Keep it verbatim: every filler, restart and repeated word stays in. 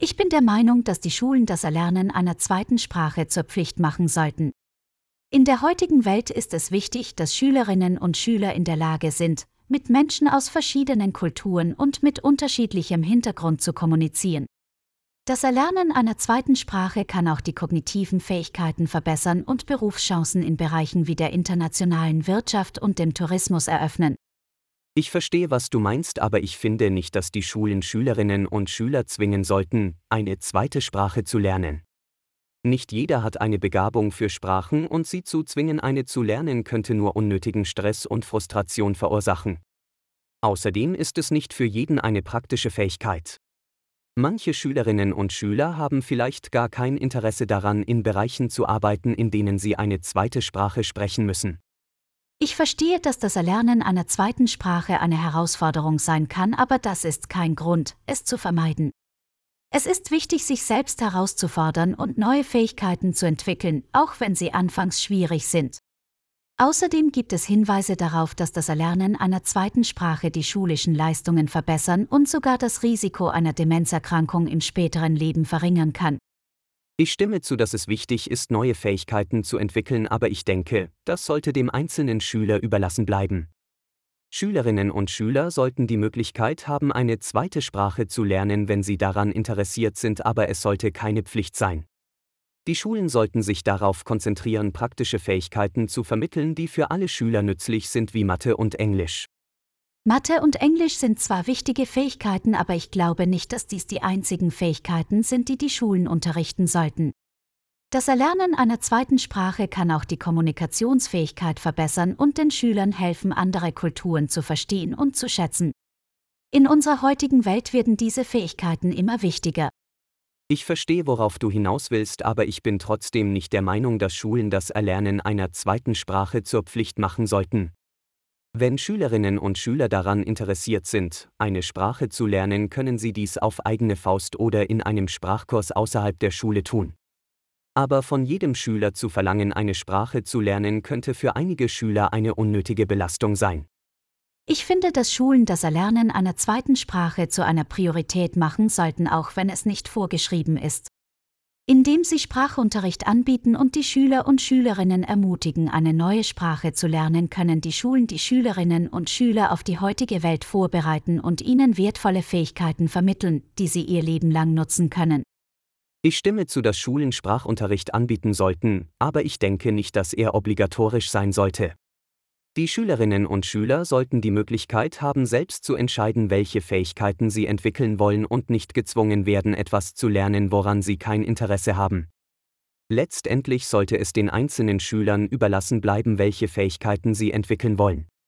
Ich bin der Meinung, dass die Schulen das Erlernen einer zweiten Sprache zur Pflicht machen sollten. In der heutigen Welt ist es wichtig, dass Schülerinnen und Schüler in der Lage sind, mit Menschen aus verschiedenen Kulturen und mit unterschiedlichem Hintergrund zu kommunizieren. Das Erlernen einer zweiten Sprache kann auch die kognitiven Fähigkeiten verbessern und Berufschancen in Bereichen wie der internationalen Wirtschaft und dem Tourismus eröffnen. Ich verstehe, was du meinst, aber ich finde nicht, dass die Schulen Schülerinnen und Schüler zwingen sollten, eine zweite Sprache zu lernen. Nicht jeder hat eine Begabung für Sprachen und sie zu zwingen, eine zu lernen, könnte nur unnötigen Stress und Frustration verursachen. Außerdem ist es nicht für jeden eine praktische Fähigkeit. Manche Schülerinnen und Schüler haben vielleicht gar kein Interesse daran, in Bereichen zu arbeiten, in denen sie eine zweite Sprache sprechen müssen. Ich verstehe, dass das Erlernen einer zweiten Sprache eine Herausforderung sein kann, aber das ist kein Grund, es zu vermeiden. Es ist wichtig, sich selbst herauszufordern und neue Fähigkeiten zu entwickeln, auch wenn sie anfangs schwierig sind. Außerdem gibt es Hinweise darauf, dass das Erlernen einer zweiten Sprache die schulischen Leistungen verbessern und sogar das Risiko einer Demenzerkrankung im späteren Leben verringern kann. Ich stimme zu, dass es wichtig ist, neue Fähigkeiten zu entwickeln, aber ich denke, das sollte dem einzelnen Schüler überlassen bleiben. Schülerinnen und Schüler sollten die Möglichkeit haben, eine zweite Sprache zu lernen, wenn sie daran interessiert sind, aber es sollte keine Pflicht sein. Die Schulen sollten sich darauf konzentrieren, praktische Fähigkeiten zu vermitteln, die für alle Schüler nützlich sind, wie Mathe und Englisch. Mathe und Englisch sind zwar wichtige Fähigkeiten, aber ich glaube nicht, dass dies die einzigen Fähigkeiten sind, die die Schulen unterrichten sollten. Das Erlernen einer zweiten Sprache kann auch die Kommunikationsfähigkeit verbessern und den Schülern helfen, andere Kulturen zu verstehen und zu schätzen. In unserer heutigen Welt werden diese Fähigkeiten immer wichtiger. Ich verstehe, worauf du hinaus willst, aber ich bin trotzdem nicht der Meinung, dass Schulen das Erlernen einer zweiten Sprache zur Pflicht machen sollten. Wenn Schülerinnen und Schüler daran interessiert sind, eine Sprache zu lernen, können sie dies auf eigene Faust oder in einem Sprachkurs außerhalb der Schule tun. Aber von jedem Schüler zu verlangen, eine Sprache zu lernen, könnte für einige Schüler eine unnötige Belastung sein. Ich finde, dass Schulen das Erlernen einer zweiten Sprache zu einer Priorität machen sollten, auch wenn es nicht vorgeschrieben ist. Indem sie Sprachunterricht anbieten und die Schüler und Schülerinnen ermutigen, eine neue Sprache zu lernen, können die Schulen die Schülerinnen und Schüler auf die heutige Welt vorbereiten und ihnen wertvolle Fähigkeiten vermitteln, die sie ihr Leben lang nutzen können. Ich stimme zu, dass Schulen Sprachunterricht anbieten sollten, aber ich denke nicht, dass er obligatorisch sein sollte. Die Schülerinnen und Schüler sollten die Möglichkeit haben, selbst zu entscheiden, welche Fähigkeiten sie entwickeln wollen und nicht gezwungen werden, etwas zu lernen, woran sie kein Interesse haben. Letztendlich sollte es den einzelnen Schülern überlassen bleiben, welche Fähigkeiten sie entwickeln wollen.